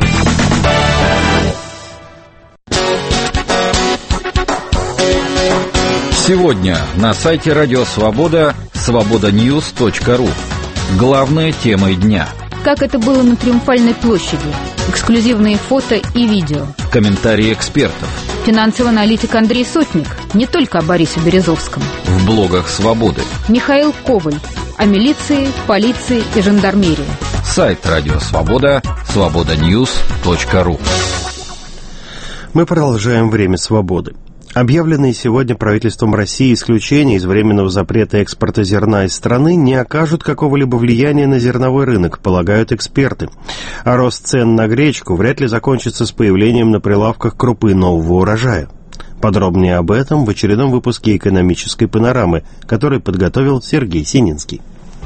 Сегодня на сайте Радио Свобода свободаньюс.ру. Главные темы дня. Как это было на Триумфальной площади. Эксклюзивные фото и видео. Комментарии экспертов. Финансовый аналитик Андрей Сотник. Не только о Борисе Березовском. В блогах Свободы. Михаил Коваль. О милиции, полиции и жандармерии. Сайт Радио Свобода свободаньюс.ру. Мы продолжаем «Время свободы». Объявленные сегодня правительством России исключения из временного запрета экспорта зерна из страны не окажут какого-либо влияния на зерновой рынок, полагают эксперты. А рост цен на гречку вряд ли закончится с появлением на прилавках крупы нового урожая. Подробнее об этом в очередном выпуске «Экономической панорамы», который подготовил Сергей Сининский.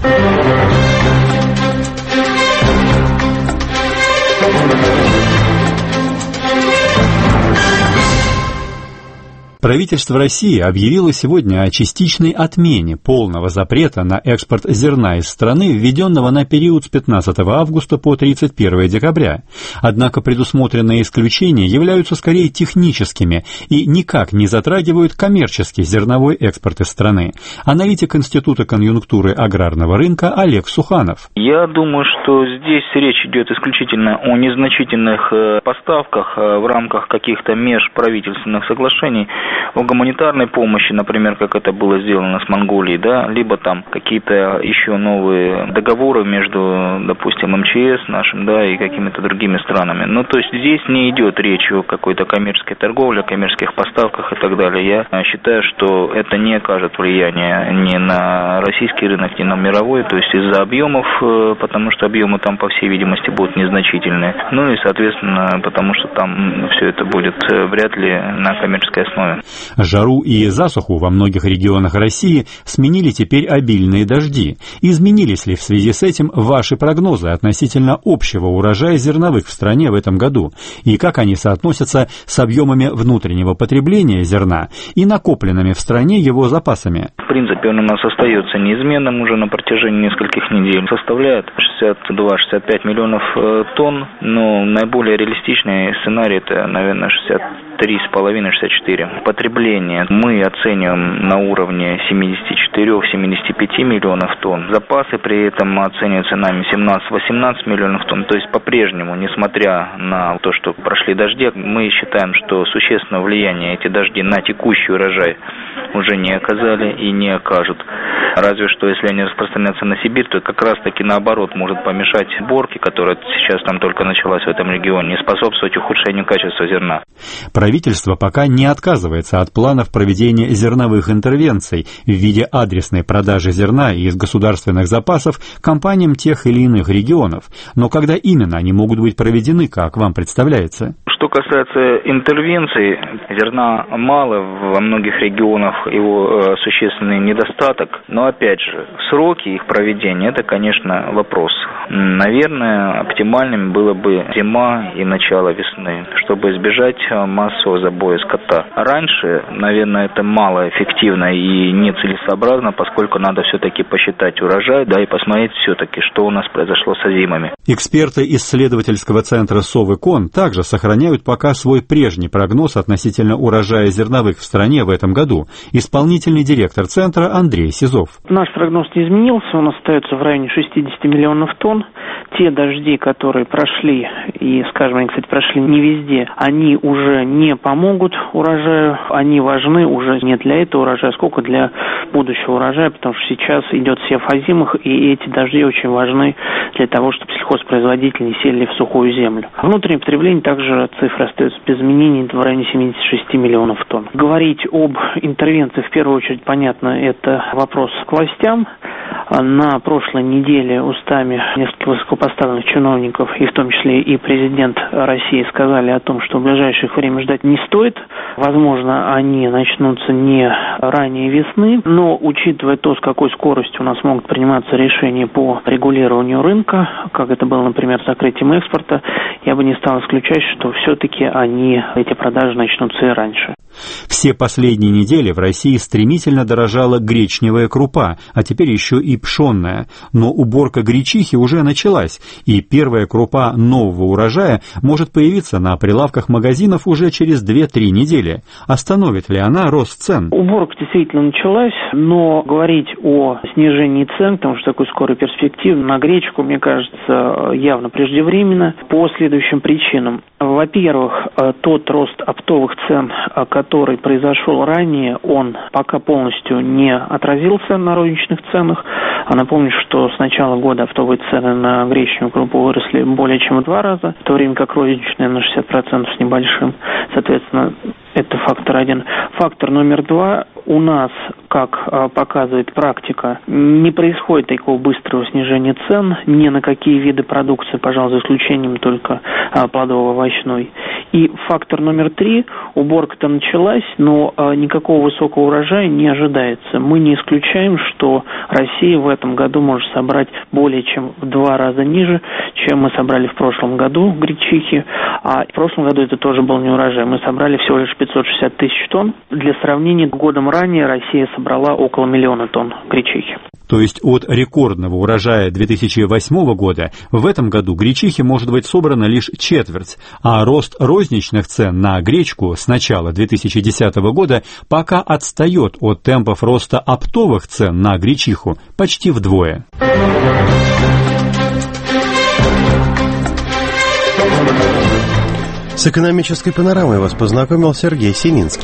Правительство России объявило сегодня о частичной отмене полного запрета на экспорт зерна из страны, введенного на период с 15 августа по 31 декабря. Однако предусмотренные исключения являются скорее техническими и никак не затрагивают коммерческий зерновой экспорт из страны. Аналитик Института конъюнктуры аграрного рынка Олег Суханов. Я думаю, что здесь речь идет исключительно о незначительных поставках в рамках каких-то межправительственных соглашений, о гуманитарной помощи, например, как это было сделано с Монголией, да, либо там какие-то еще новые договоры между, допустим, МЧС нашим, да, и какими-то другими странами. Ну, то есть здесь не идет речь о какой-то коммерческой торговле, о коммерческих поставках и так далее. Я считаю, что это не окажет влияния ни на российский рынок, ни на мировой, то есть из-за объемов, потому что объемы там, по всей видимости, будут незначительные. Ну и, соответственно, потому что там все это будет вряд ли на коммерческой основе. Жару и засуху во многих регионах России сменили теперь обильные дожди. Изменились ли в связи с этим ваши прогнозы относительно общего урожая зерновых в стране в этом году? И как они соотносятся с объемами внутреннего потребления зерна и накопленными в стране его запасами? В принципе, он у нас остается неизменным уже на протяжении нескольких недель. Составляет 62-65 миллионов тонн, но наиболее реалистичный сценарий это, наверное, 63,5-64. Потребление мы оцениваем на уровне 74-75 миллионов тонн. Запасы при этом оцениваются нами 17-18 миллионов тонн. То есть по-прежнему, несмотря на то, что прошли дожди, мы считаем, что существенное влияние эти дожди на текущий урожай уже не оказали и не окажут. Разве что, если они распространятся на Сибирь, то как раз-таки наоборот может помешать уборке, которая сейчас там только началась в этом регионе, и способствовать ухудшению качества зерна. Правительство пока не отказывается от планов проведения зерновых интервенций в виде адресной продажи зерна из государственных запасов компаниям тех или иных регионов. Но когда именно они могут быть проведены, как вам представляется? Что касается интервенций, зерна мало, во многих регионах его существенный недостаток, но опять же, сроки их проведения, это, конечно, вопрос. Наверное, оптимальным было бы зима и начало весны, чтобы избежать массового забоя скота. Раньше, наверное, это малоэффективно и нецелесообразно, поскольку надо все-таки посчитать урожай, да, и посмотреть все-таки, что у нас произошло с зимами. Эксперты исследовательского центра Совы-Кон также сохраняют сохраняют пока свой прежний прогноз относительно урожая зерновых в стране в этом году. Исполнительный директор центра Андрей Сизов. Наш прогноз не изменился, он остается в районе 60 миллионов тонн. Те дожди, которые прошли, и, скажем, они, кстати, прошли не везде, они уже не помогут урожаю, они важны уже не для этого урожая, сколько для будущего урожая, потому что сейчас идет сев озимых, и эти дожди очень важны для того, чтобы сельхозпроизводители не сели в сухую землю. Внутреннее потребление также цифры остаются без изменений в районе 76 миллионов тонн. Говорить об интервенции, в первую очередь, понятно, это вопрос к властям. На прошлой неделе устами нескольких высокопоставленных чиновников, и в том числе и президент России, сказали о том, что в ближайшее время ждать не стоит. Возможно, они начнутся не ранее весны, но учитывая то, с какой скоростью у нас могут приниматься решения по регулированию рынка, как это было, например, с закрытием экспорта, я бы не стал исключать, что все-таки эти продажи начнутся и раньше. Все последние недели в России стремительно дорожала гречневая крупа, а теперь еще и пшенная. Но уборка гречихи уже началась, и первая крупа нового урожая может появиться на прилавках магазинов уже через 2-3 недели. Остановит ли она рост цен? Уборка действительно началась, но говорить о снижении цен, потому что такой скорой перспективы на гречку, мне кажется, явно преждевременно по следующим причинам. Во-первых, тот рост оптовых цен, который произошел ранее, он пока полностью не отразился на розничных ценах. А напомню, что с начала года оптовые цены на гречневую крупу выросли более чем в 2 раза, в то время как розничные на 60% с небольшим. Соответственно, это фактор один. Фактор номер 2. У нас, как показывает практика, не происходит такого быстрого снижения цен ни на какие виды продукции, пожалуй, за исключением только плодово-овощной. И фактор номер 3. Уборка-то началась, но никакого высокого урожая не ожидается. Мы не исключаем, что Россия в этом году может собрать более чем в 2 раза ниже, чем мы собрали в прошлом году гречихи. А в прошлом году это тоже был не урожай. Мы собрали всего лишь 560 тысяч тонн. Для сравнения, годом ранее Россия собрала около 1 миллиона тонн гречихи. То есть от рекордного урожая 2008 года в этом году гречихи может быть собрано лишь четверть, а рост розничных цен на гречку с начала 2010 года пока отстает от темпов роста оптовых цен на гречиху почти вдвое. С экономической панорамой вас познакомил Сергей Сининский.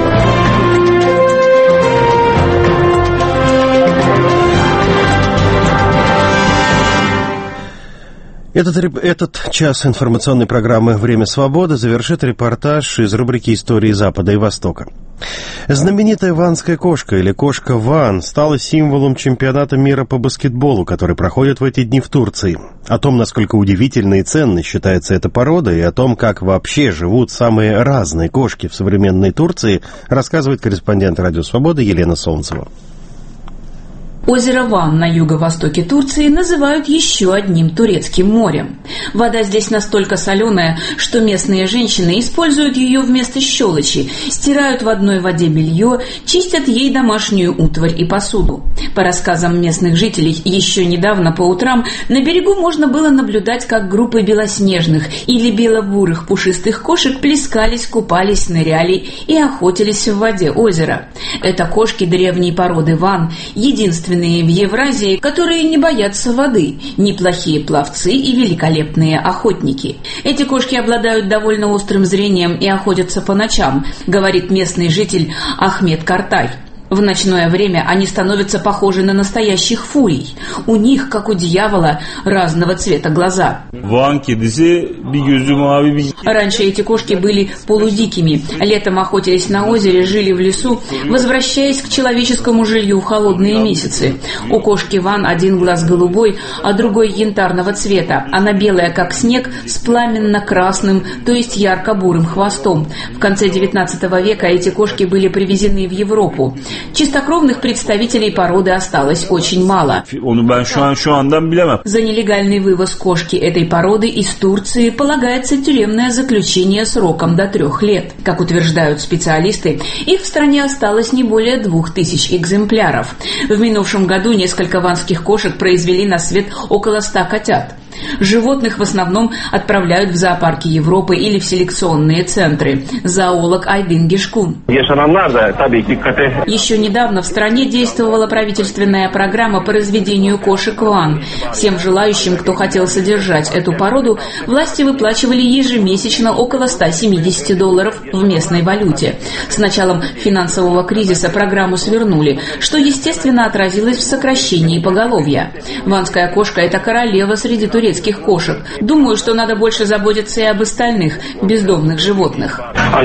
Этот час информационной программы «Время свободы» завершит репортаж из рубрики «Истории Запада и Востока». Знаменитая ванская кошка, или кошка Ван, стала символом чемпионата мира по баскетболу, который проходит в эти дни в Турции. О том, насколько удивительной и ценной считается эта порода, и о том, как вообще живут самые разные кошки в современной Турции, рассказывает корреспондент «Радио Свобода» Елена Солнцева. Озеро Ван на юго-востоке Турции называют еще одним турецким морем. Вода здесь настолько соленая, что местные женщины используют ее вместо щелочи, стирают в одной воде белье, чистят ей домашнюю утварь и посуду. По рассказам местных жителей, еще недавно по утрам на берегу можно было наблюдать, как группы белоснежных или белобурых пушистых кошек плескались, купались, ныряли и охотились в воде озера. Это кошки древней породы Ван, единственные в Евразии, которые не боятся воды, неплохие пловцы и великолепные охотники. Эти кошки обладают довольно острым зрением и охотятся по ночам, говорит местный житель Ахмед Картай. В ночное время они становятся похожи на настоящих фурий. У них, как у дьявола, разного цвета глаза. Раньше эти кошки были полудикими. Летом охотились на озере, жили в лесу, возвращаясь к человеческому жилью в холодные месяцы. У кошки Ван один глаз голубой, а другой янтарного цвета. Она белая, как снег, с пламенно-красным, то есть ярко-бурым хвостом. В конце XIX века эти кошки были привезены в Европу. Чистокровных представителей породы осталось очень мало. За нелегальный вывоз кошки этой породы из Турции полагается тюремное заключение сроком до 3 лет. Как утверждают специалисты, их в стране осталось не более 2000 экземпляров. В минувшем году несколько ванских кошек произвели на свет около 100 котят. Животных в основном отправляют в зоопарки Европы или в селекционные центры. Зоолог Айдын Гешкун. Еще недавно в стране действовала правительственная программа по разведению кошек ван. Всем желающим, кто хотел содержать эту породу, власти выплачивали ежемесячно около $170 в местной валюте. С началом финансового кризиса программу свернули, что, естественно, отразилось в сокращении поголовья. Ванская кошка – это королева среди турецких кошек. Думаю, что надо больше заботиться и об остальных бездомных животных.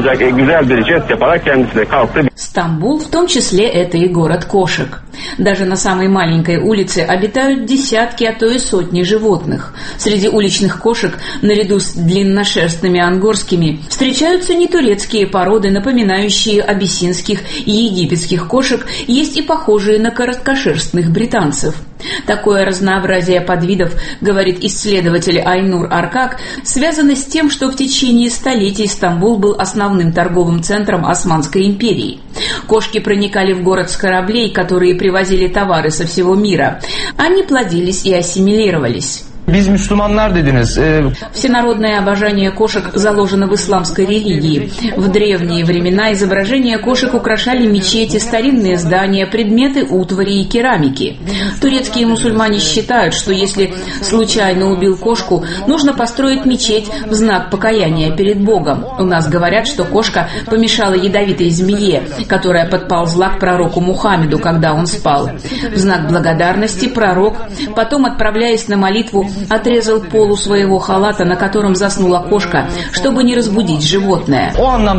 Стамбул, в том числе, это и город кошек. Даже на самой маленькой улице обитают десятки, а то и сотни животных. Среди уличных кошек, наряду с длинношерстными ангорскими, встречаются нетурецкие породы, напоминающие абиссинских и египетских кошек, есть и похожие на короткошерстных британцев. Такое разнообразие подвидов, говорит исследователь Айнур Аркак, связано с тем, что в течение столетий Стамбул был основным торговым центром Османской империи. Кошки проникали в город с кораблей, которые привозили товары со всего мира. Они плодились и ассимилировались. Всенародное обожание кошек заложено в исламской религии. В древние времена изображения кошек украшали мечети, старинные здания, предметы утвари и керамики. Турецкие мусульмане считают, что если случайно убил кошку, нужно построить мечеть в знак покаяния перед Богом. У нас говорят, что кошка помешала ядовитой змее, которая подползла к пророку Мухаммеду, когда он спал. В знак благодарности пророк, потом, отправляясь на молитву, отрезал полу своего халата, на котором заснула кошка, чтобы не разбудить животное.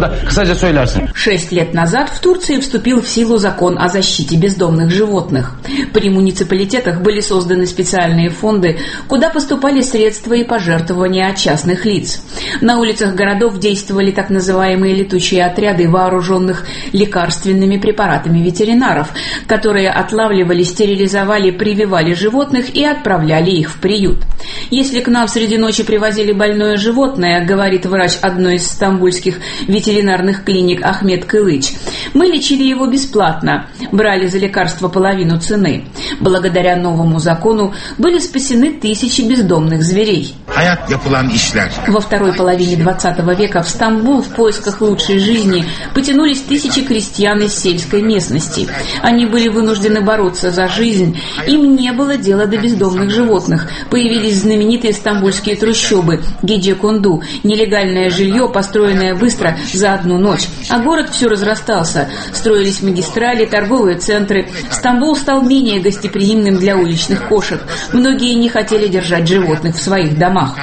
6 лет назад в Турции вступил в силу закон о защите бездомных животных. При муниципалитетах были созданы специальные фонды, куда поступали средства и пожертвования от частных лиц. На улицах городов действовали так называемые летучие отряды, вооруженных лекарственными препаратами ветеринаров, которые отлавливали, стерилизовали, прививали животных и отправляли их в приют. Если к нам среди ночи привозили больное животное, говорит врач одной из стамбульских ветеринарных клиник Ахмед Кылыч, мы лечили его бесплатно, брали за лекарство половину цены. Благодаря новому закону были спасены тысячи бездомных зверей. Во второй половине 20 века в Стамбул в поисках лучшей жизни потянулись тысячи крестьян из сельской местности. Они были вынуждены бороться за жизнь, им не было дела до бездомных животных. Появились знаменитые стамбульские трущобы Геджеконду, нелегальное жилье, построенное быстро за одну ночь. А город все разрастался. Строились магистрали, торговые центры. Стамбул стал менее гостеприимным для уличных кошек. Многие не хотели держать животных в своих домах.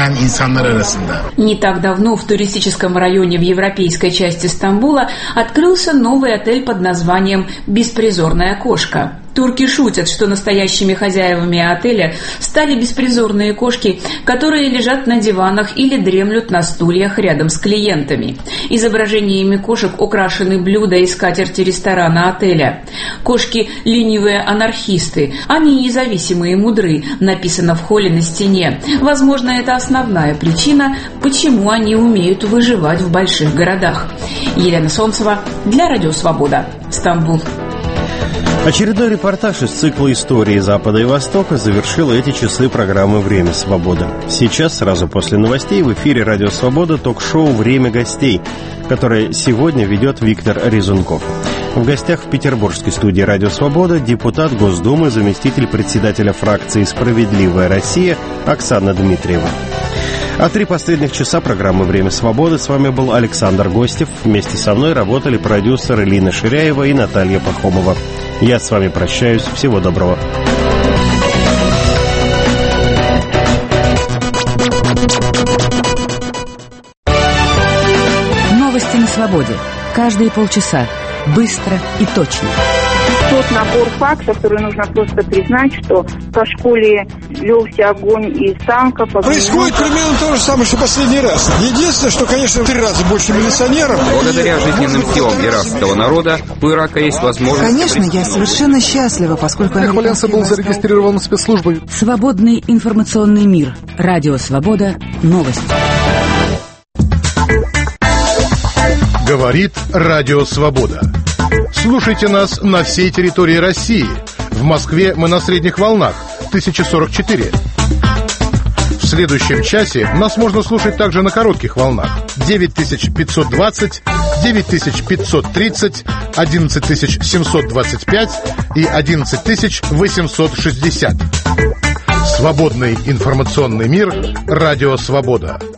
Не так давно в туристическом районе в европейской части Стамбула открылся новый отель под названием «Беспризорная кошка». Турки шутят, что настоящими хозяевами отеля стали беспризорные кошки, которые лежат на диванах или дремлют на стульях рядом с клиентами. Изображениями кошек украшены блюда и скатерти ресторана отеля. Кошки – ленивые анархисты, они независимые и мудры, написано в холле на стене. Возможно, это основная причина, почему они умеют выживать в больших городах. Елена Солнцева для Радио Свобода, Стамбул. Очередной репортаж из цикла «Истории Запада и Востока» завершил эти часы программы «Время свободы». Сейчас, сразу после новостей, в эфире «Радио Свобода» ток-шоу «Время гостей», которое сегодня ведет Виктор Резунков. В гостях в петербургской студии «Радио Свобода» депутат Госдумы, заместитель председателя фракции «Справедливая Россия» Оксана Дмитриева. А 3 последних часа программы «Время свободы» с вами был Александр Гостев. Вместе со мной работали продюсеры Лина Ширяева и Наталья Пахомова. Я с вами прощаюсь. Всего доброго. Новости на свободе. Каждые полчаса. Быстро и точно. Тот набор фактов, который нужно просто признать, что по школе велся огонь из танков. Происходит примерно то же самое, что последний раз. Единственное, что, конечно, в 3 раза больше милиционеров. Благодаря жизненным силам иракского народа у Ирака есть возможность... Конечно, я совершенно счастлива, поскольку... Хваленса был зарегистрирован спецслужбой. Свободный информационный мир. Радио Свобода. Новости. Говорит Радио Свобода. Слушайте нас на всей территории России. В Москве мы на средних волнах 1044. следующем часе нас можно слушать также на коротких волнах. 9520, 9530, 11725 и 11860. Свободный информационный мир. Радио «Свобода».